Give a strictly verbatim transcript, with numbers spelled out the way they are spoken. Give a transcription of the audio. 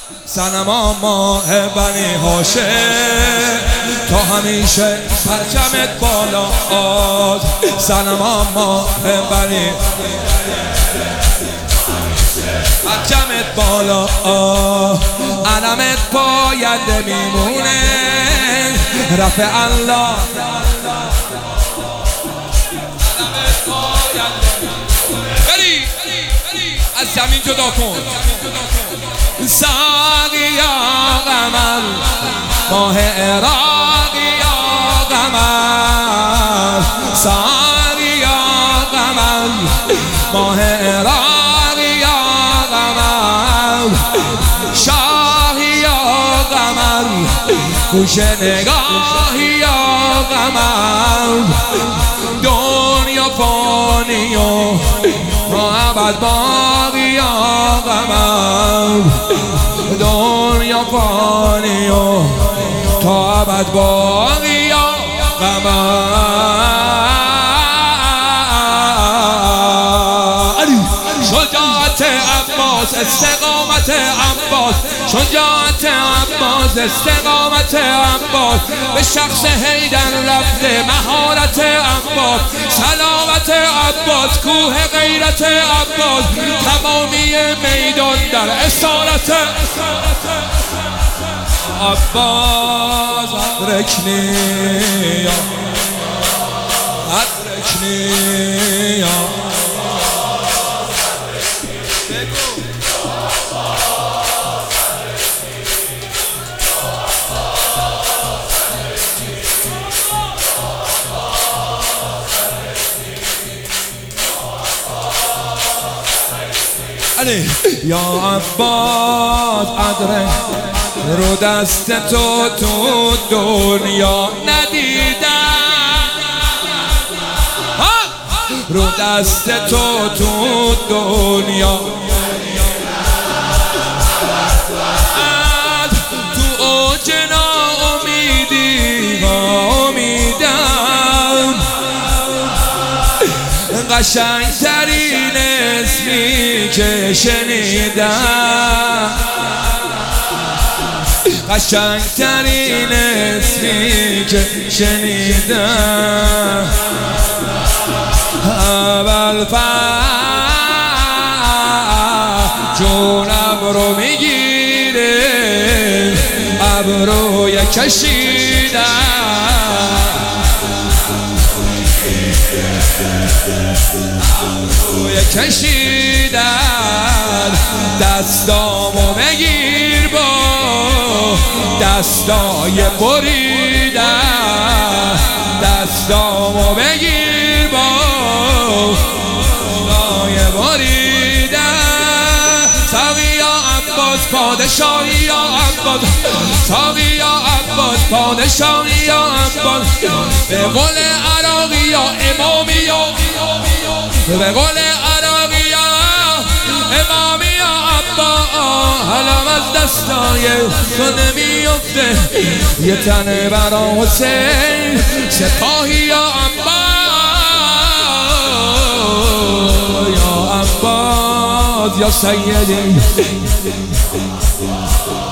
صنما ماه بنی هاشم تا همیشه پرچمت بالا آد. صنما ماه بنی پرچمت بالا آد. علمت پاینده میمونه رفع الله. بری از زمین جدا کن. ساقی یا قمر ماه عراقی یا قمر. ساقی یا قمر ماه عراقی یا قمر. شاهی یا قمر گوش نگاهی یا قمر. دنیا فانی و ما ابد باقی یا قمر. دنیا فانی و تا ابد باقی یا قمر. شجاعت عباس استقامت عباس. شجاعت عباس استقامت عباس. به شخص حیدر رفته مهارت عباس. سلامت عباس کوه غیرت عباس. تمامی میدان در اسارت عباس. ادرکنی یا ادرکنی یا یا عباس ادرک رو دست تو تو دنیا ندیدم. رو دست تو تو دنیا تو اوج ناامیدی امیدم. قشنگترین اسمی که شنیدم. قشنگترین اسمی که شنیدم. ابوالفضل جون ابرو میگیره ابروی کشیدم. ابروی کشیدن. دستامو بگیر با دستای بریدن. دستامو بگیر با دستای بریدن. ساقی یا عباس پادشاهی یا عباس. ساقی یا عباس پادشاهی یا عباس. به قول عراقی یا امامی یا به قول عراقی یا امامی یا عباس. حلم از دستای تو نمیفته یه تنه برا حسین. سپاهی یا عباس یا عباس یا سیدی.